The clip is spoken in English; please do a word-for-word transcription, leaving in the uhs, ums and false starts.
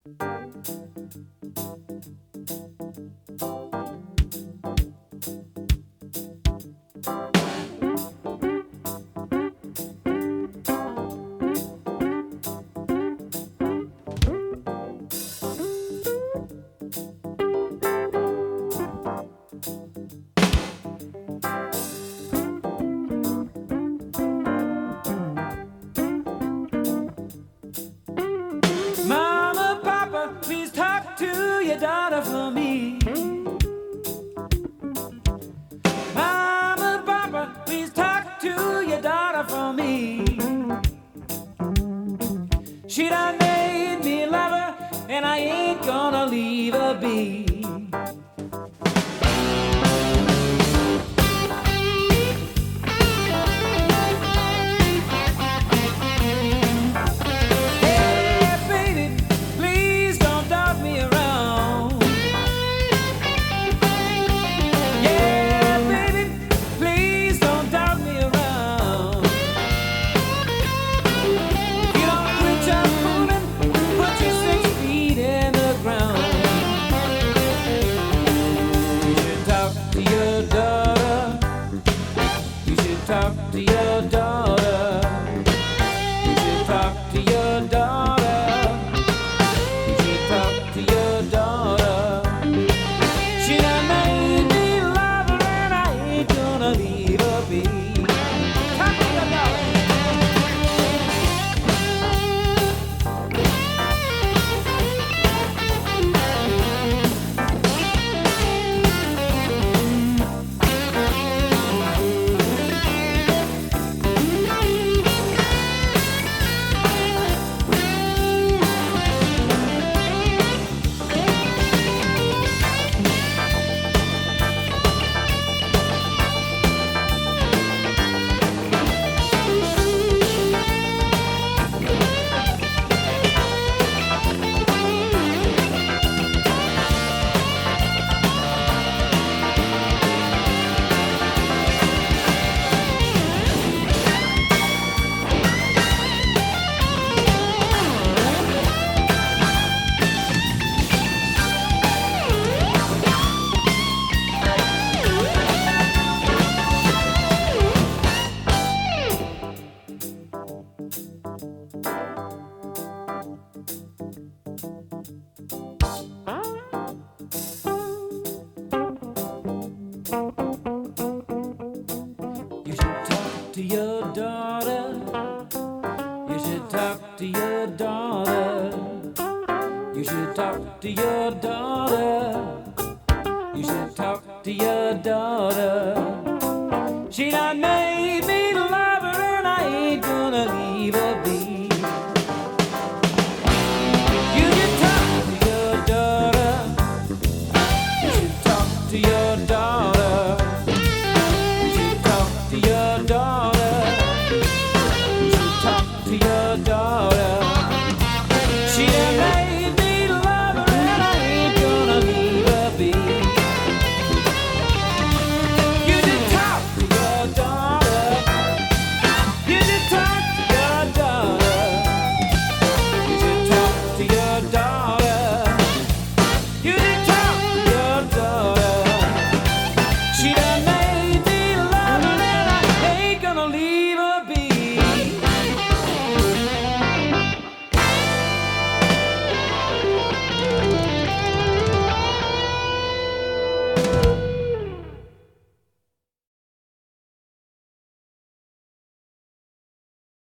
Mama, Papa, please talk to your daughter for me. Mama, Papa, please talk to your daughter for me. She done made me love her, and I ain't gonna leave her be. Talk to your daughter. You should talk to your daughter. You should talk to your daughter. She done made me love her, and I ain't gonna leave her be. Talk to your daughter. To your daughter, you should talk to your daughter. You should talk to your daughter. You should talk to your daughter. She done made me love.